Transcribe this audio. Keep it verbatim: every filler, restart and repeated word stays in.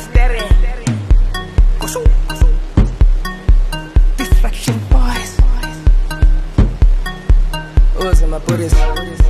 stereo. Kusu. Distraction boys. Oh, se me apures.